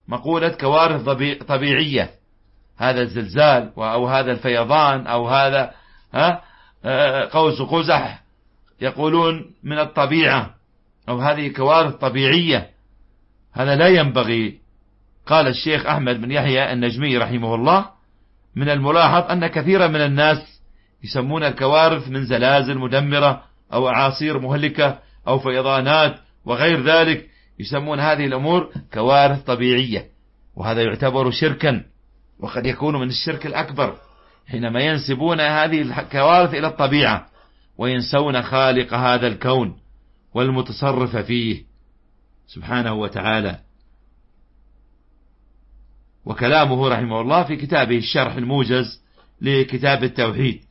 مقولة كوارث طبيعية، هذا الزلزال أو هذا الفيضان أو هذا قوس قزح، يقولون من الطبيعة أو هذه كوارث طبيعية. هذا لا ينبغي. قال الشيخ أحمد بن يحيى النجمي رحمه الله: من الملاحظ أن كثيرا من الناس يسمون الكوارث من زلازل مدمرة أو أعاصير مهلكة أو فيضانات وغير ذلك، يسمون هذه الأمور كوارث طبيعية، وهذا يعتبر شركا، وقد يكون من الشرك الأكبر حينما ينسبون هذه الكوارث إلى الطبيعة وينسون خالق هذا الكون والمتصرف فيه سبحانه وتعالى. وكلامه رحمه الله في كتابه الشرح الموجز لكتاب التوحيد.